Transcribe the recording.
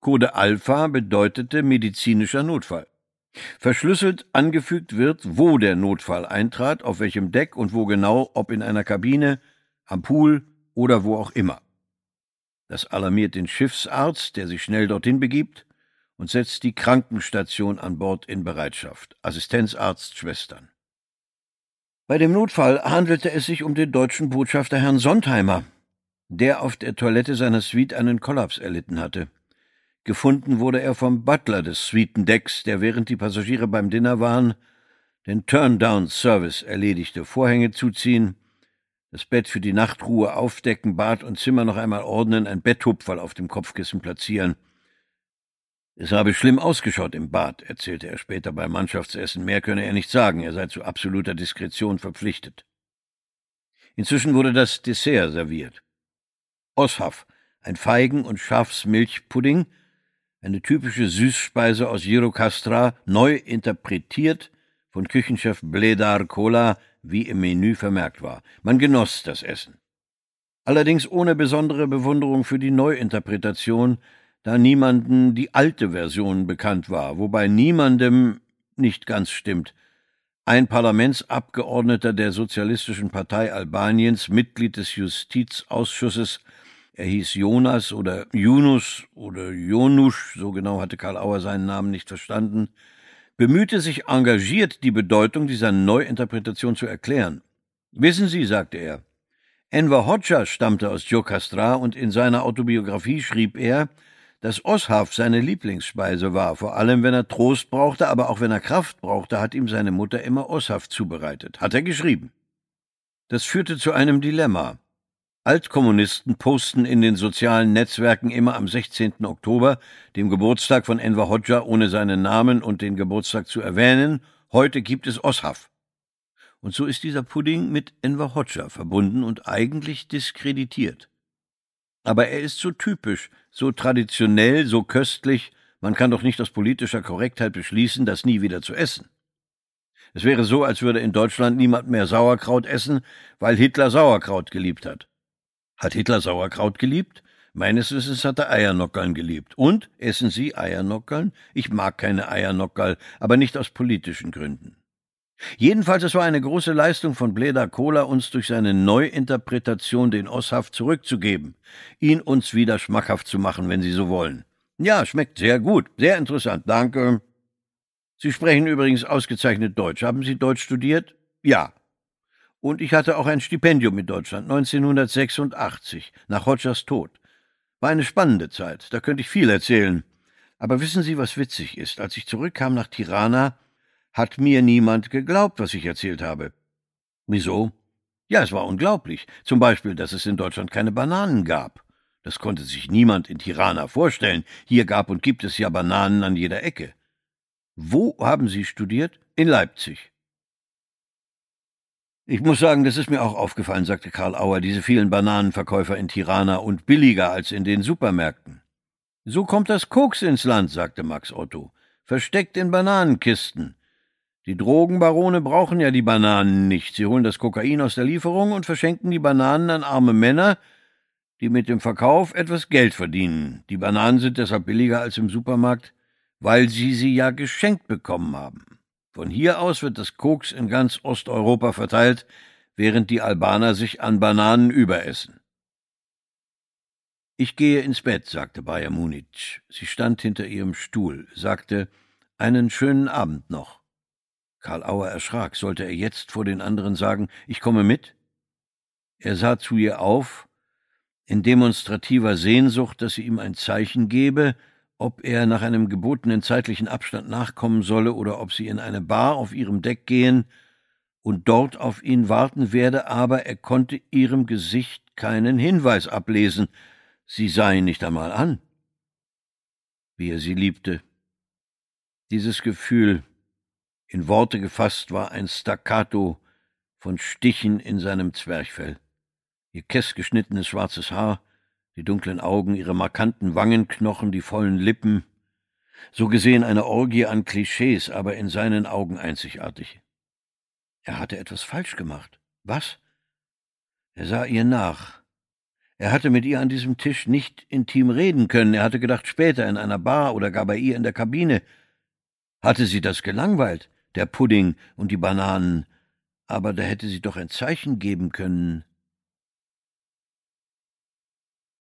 Code Alpha bedeutete medizinischer Notfall. Verschlüsselt angefügt wird, wo der Notfall eintrat, auf welchem Deck und wo genau, ob in einer Kabine, am Pool oder wo auch immer. Das alarmiert den Schiffsarzt, der sich schnell dorthin begibt und setzt die Krankenstation an Bord in Bereitschaft. Assistenzarzt, Schwestern. Bei dem Notfall handelte es sich um den deutschen Botschafter Herrn Sontheimer, der auf der Toilette seiner Suite einen Kollaps erlitten hatte. Gefunden wurde er vom Butler des Suitendecks, der während die Passagiere beim Dinner waren, den Turn-Down-Service erledigte, Vorhänge zuziehen, das Bett für die Nachtruhe aufdecken, Bad und Zimmer noch einmal ordnen, ein Betthupferl auf dem Kopfkissen platzieren. Es habe schlimm ausgeschaut im Bad, erzählte er später beim Mannschaftsessen. Mehr könne er nicht sagen, er sei zu absoluter Diskretion verpflichtet. Inzwischen wurde das Dessert serviert. Oshav, ein Feigen- und Schafsmilchpudding, eine typische Süßspeise aus Jirokastra, neu interpretiert von Küchenchef Bledar Kola, wie im Menü vermerkt war. Man genoss das Essen. Allerdings ohne besondere Bewunderung für die Neuinterpretation, da niemandem die alte Version bekannt war, wobei niemandem nicht ganz stimmt. Ein Parlamentsabgeordneter der Sozialistischen Partei Albaniens, Mitglied des Justizausschusses, er hieß Jonas oder Yunus oder Jonusch, so genau hatte Karl Auer seinen Namen nicht verstanden, bemühte sich engagiert, die Bedeutung dieser Neuinterpretation zu erklären. »Wissen Sie«, sagte er, »Enver Hoxha stammte aus Jokastra und in seiner Autobiografie schrieb er, dass Oshav seine Lieblingsspeise war, vor allem wenn er Trost brauchte, aber auch wenn er Kraft brauchte, hat ihm seine Mutter immer Oshav zubereitet. Hat er geschrieben. Das führte zu einem Dilemma. Altkommunisten posten in den sozialen Netzwerken immer am 16. Oktober, dem Geburtstag von Enver Hoxha, ohne seinen Namen und den Geburtstag zu erwähnen, heute gibt es Oshav. Und so ist dieser Pudding mit Enver Hoxha verbunden und eigentlich diskreditiert. Aber er ist so typisch, so traditionell, so köstlich, man kann doch nicht aus politischer Korrektheit beschließen, das nie wieder zu essen. Es wäre so, als würde in Deutschland niemand mehr Sauerkraut essen, weil Hitler Sauerkraut geliebt hat. Hat Hitler Sauerkraut geliebt? Meines Wissens hat er Eiernockerln geliebt. Und? Essen Sie Eiernockerln? Ich mag keine Eiernockerl, aber nicht aus politischen Gründen. Jedenfalls, es war eine große Leistung von Bledar Kola, uns durch seine Neuinterpretation den Oshav zurückzugeben, ihn uns wieder schmackhaft zu machen, wenn Sie so wollen. Ja, schmeckt sehr gut, sehr interessant, danke. Sie sprechen übrigens ausgezeichnet Deutsch. Haben Sie Deutsch studiert? Ja. Und ich hatte auch ein Stipendium in Deutschland, 1986, nach Hoxhas Tod. War eine spannende Zeit, da könnte ich viel erzählen. Aber wissen Sie, was witzig ist? Als ich zurückkam nach Tirana, hat mir niemand geglaubt, was ich erzählt habe. Wieso? Ja, es war unglaublich. Zum Beispiel, dass es in Deutschland keine Bananen gab. Das konnte sich niemand in Tirana vorstellen. Hier gab und gibt es ja Bananen an jeder Ecke. Wo haben Sie studiert? In Leipzig. Ich muss sagen, das ist mir auch aufgefallen, sagte Karl Auer, diese vielen Bananenverkäufer in Tirana und billiger als in den Supermärkten. So kommt das Koks ins Land, sagte Max Otto, versteckt in Bananenkisten. Die Drogenbarone brauchen ja die Bananen nicht. Sie holen das Kokain aus der Lieferung und verschenken die Bananen an arme Männer, die mit dem Verkauf etwas Geld verdienen. Die Bananen sind deshalb billiger als im Supermarkt, weil sie ja geschenkt bekommen haben. Von hier aus wird das Koks in ganz Osteuropa verteilt, während die Albaner sich an Bananen überessen. »Ich gehe ins Bett«, sagte Bajamunic. Sie stand hinter ihrem Stuhl, sagte, »Einen schönen Abend noch.« Karl Auer erschrak. Sollte er jetzt vor den anderen sagen, »Ich komme mit?« Er sah zu ihr auf, in demonstrativer Sehnsucht, dass sie ihm ein Zeichen gebe, ob er nach einem gebotenen zeitlichen Abstand nachkommen solle oder ob sie in eine Bar auf ihrem Deck gehen und dort auf ihn warten werde, aber er konnte ihrem Gesicht keinen Hinweis ablesen. Sie sah ihn nicht einmal an. Wie er sie liebte. Dieses Gefühl, in Worte gefasst, war ein Staccato von Stichen in seinem Zwerchfell. Ihr kess geschnittenes schwarzes Haar, die dunklen Augen, ihre markanten Wangenknochen, die vollen Lippen. So gesehen eine Orgie an Klischees, aber in seinen Augen einzigartig. Er hatte etwas falsch gemacht. Was? Er sah ihr nach. Er hatte mit ihr an diesem Tisch nicht intim reden können. Er hatte gedacht, später in einer Bar oder gar bei ihr in der Kabine. Hatte sie das gelangweilt, der Pudding und die Bananen? Aber da hätte sie doch ein Zeichen geben können.